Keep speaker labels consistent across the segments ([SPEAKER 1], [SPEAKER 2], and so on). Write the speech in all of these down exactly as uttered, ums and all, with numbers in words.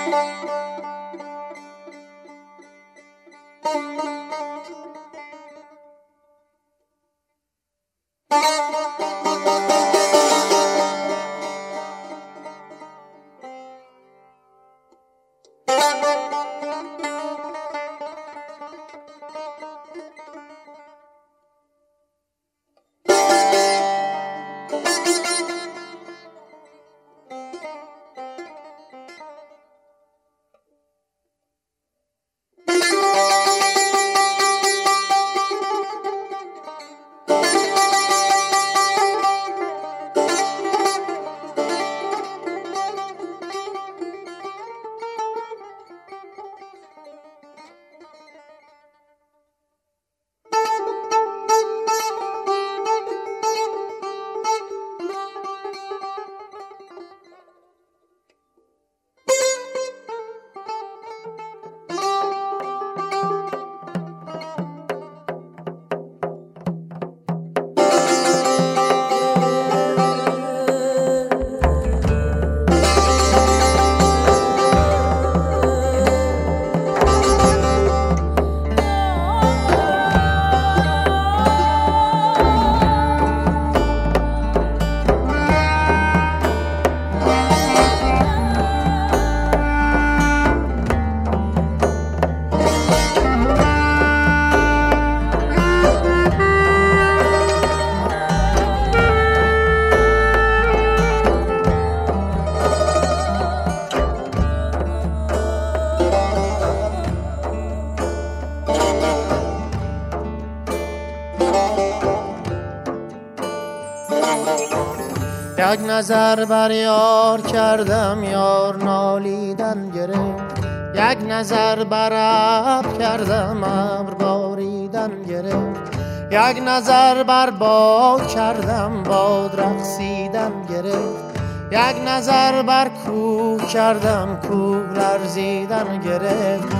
[SPEAKER 1] یک نظر بر یار کردم، یار نالیدن گرفت. یک نظر بر ابر کردم، ابر باریدن گرفت. یک نظر بر باد کردم، باد رقصیدن گرفت. یک نظر بر کوه کردم، کوه لرزیدن گرفت.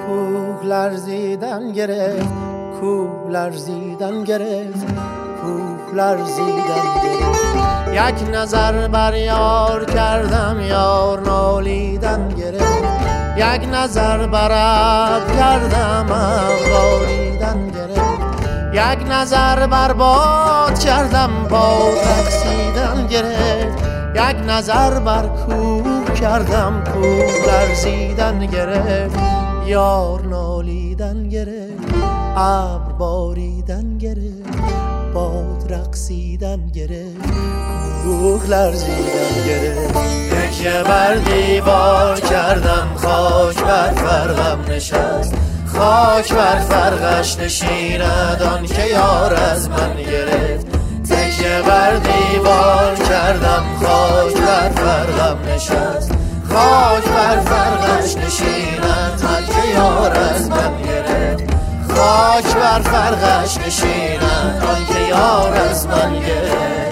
[SPEAKER 1] کوه لرزیدن گرفت، کوه لرزیدن گرفت، کوه لرزیدن گرفت. یک نظر بر یار کردم، یار نالیدن گرفت. یک نظر بر ابر کردم، ابر باریدن گرفت. یک نظر بر باد کردم، باد رقصیدن گرفت. یک نظر بر کوه کردم، کوه لرزیدن گرفت. یار نالیدن گرفت، ابر باریدن گرفت، باد رقصیدن گرفت، کوه لرزیدن گرفت. تکیه بر دیوار کردم، خاک بر فرقم نشست. خاک بر فرقش نشیند آن که یار از من گرفت. تکیه بر دیوار کردم، خاک بر فرقم نشست. خاک بر فرقش نشیند آن که یار از من گرفت. خاک بر فرقش نشیند آن که یار از من گرفت.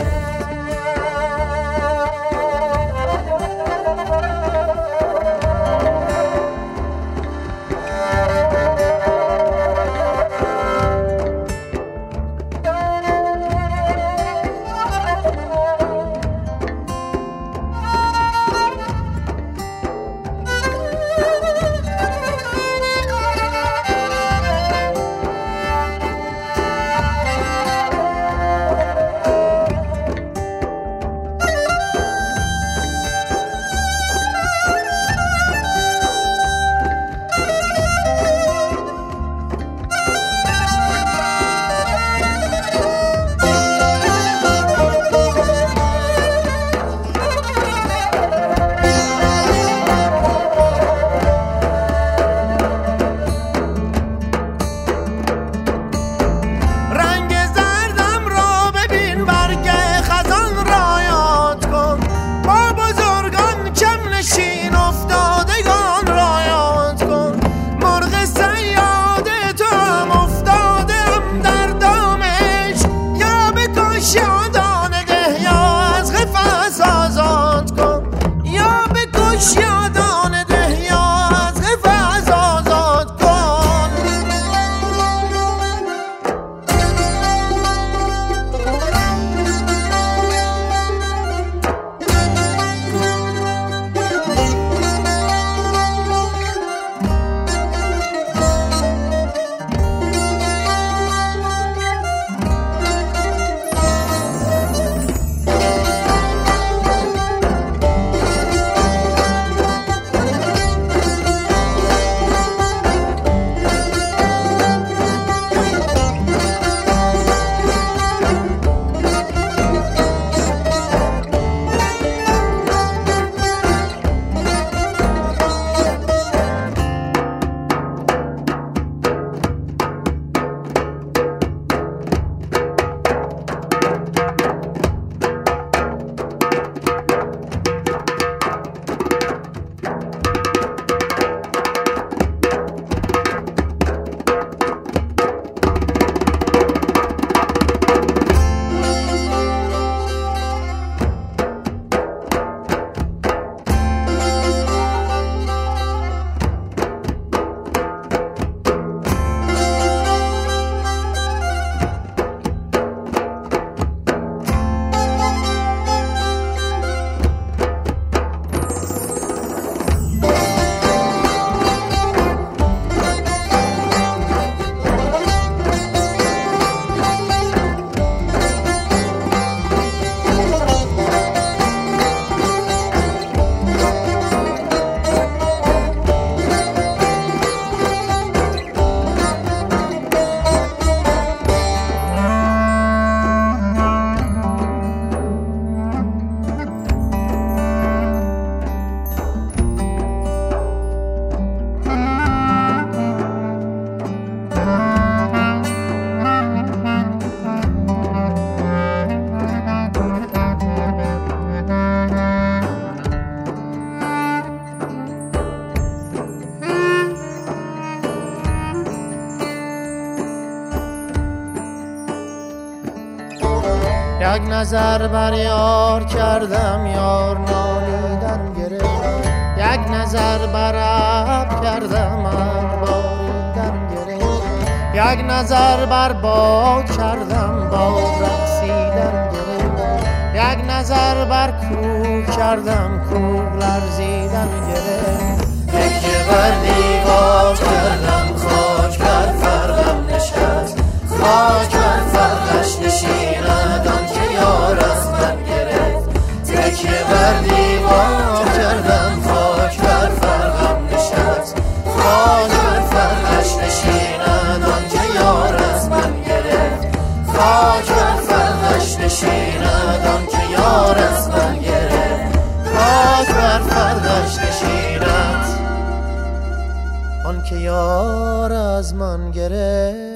[SPEAKER 1] یک نظر بر یار کردم یار نالیدن گرفت یک نظر بر ابر کردم ابر باریدن گرفت یک نظر بر باد کردم باد رقصیدن گرفت یک نظر بر کوه کردم کوه لرزیدن گرفت تکیه بر دیوار کردم خاک بر فرقم نشست خاک بر فرقش نشیند آن که یار از من گرفت تکیه بر دیوار کردم خاک بر فرقم نشست خاک بر فرقش نشیند آن که یار از من گرفت خاک بر فرقش نشیند آن که یار از من گرفت خاک بر فرقش نشیند آن که یار از من گرفت.